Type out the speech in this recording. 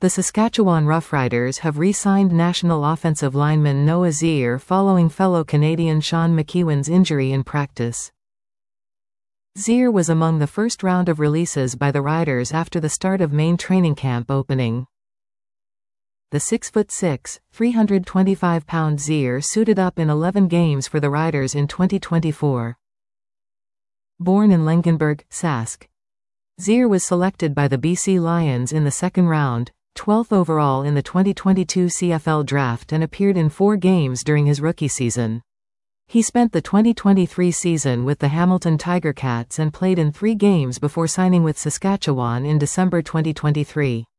The Saskatchewan Roughriders have re-signed national offensive lineman Noah Zier following fellow Canadian Sean McEwen's injury in practice. Zier was among the first round of releases by the Riders after the start of main training camp opening. The 6'6", 325-pound Zier suited up in 11 games for the Riders in 2024. Born in Langenburg, Sask. Zier was selected by the BC Lions in the second round, 12th overall in the 2022 CFL Draft, and appeared in 4 games during his rookie season. He spent the 2023 season with the Hamilton Tiger Cats and played in 3 games before signing with Saskatchewan in December 2023.